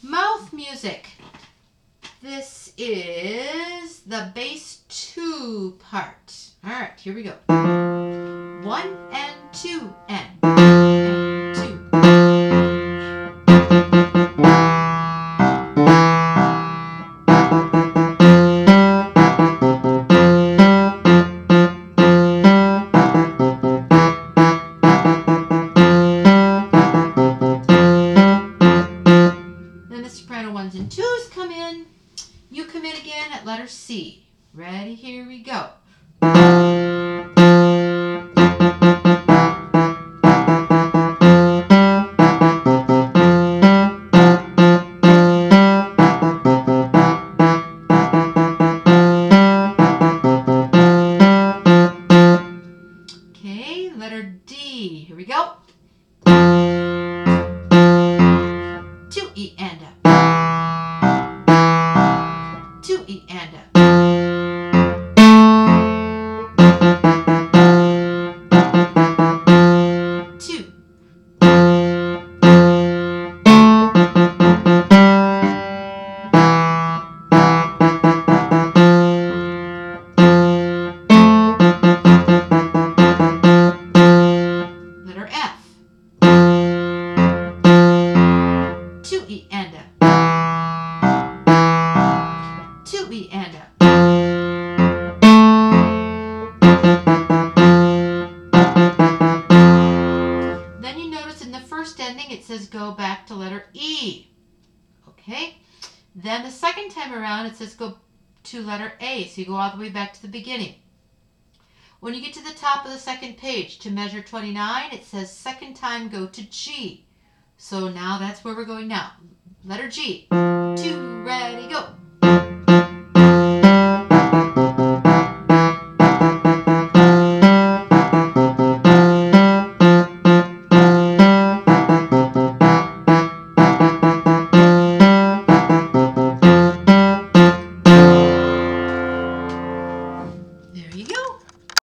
Mouth music. This is the bass 2 part. All right, here we go. 1 and 2 and 2. Then the soprano 1s and 2s come in. You come in again at letter C. Ready? Here we go. Okay, letter D. Here we go. 2 E and a. 2 E and a. 2. Letter F. 2 E and a. 2 E and a. Then you notice in the first ending it says go back to letter E. Okay? Then the second time around it says go to letter A. So you go all the way back to the beginning. When you get to the top of the second page to measure 29, it says second time go to G. So now that's where we're going now. Letter G. 2, ready, go.